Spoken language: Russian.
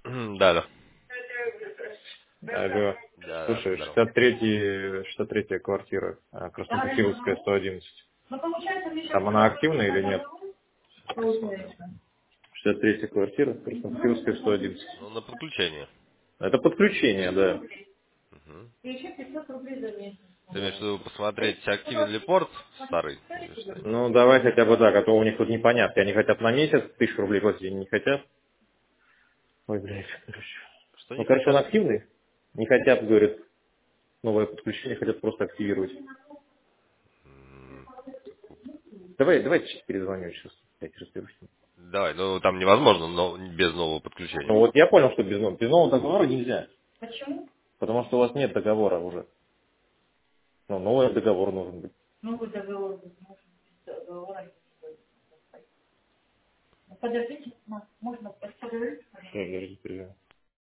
Да, да. Алло. Да, да, Слушай, здорово. 63-я квартира, Краснопутиловская, 111. Там она активная или нет? Сейчас посмотрим. 63-я квартира, Краснопутиловская, 111. Ну, на подключение. Это подключение, да. Мгм. Ты имеешь в виду посмотреть, активен ли порт старый? Или что именно? Ну, давай хотя бы так, а то у них тут непонятно. Они хотят на месяц 1000 рублей платить, они не хотят. Ой, блядь, короче. Что Ну, не короче, он хотят? активный. Не хотят, говорит, новое подключение, хотят просто активировать. М, Давай сейчас перезвоню, сейчас опять разберусь. Давай, ну там невозможно, но без нового подключения. Ну вот я понял, что без нового договора нельзя. Потому что у вас нет договора уже. Ну, новый договор нужен быть. Подождите, подождите.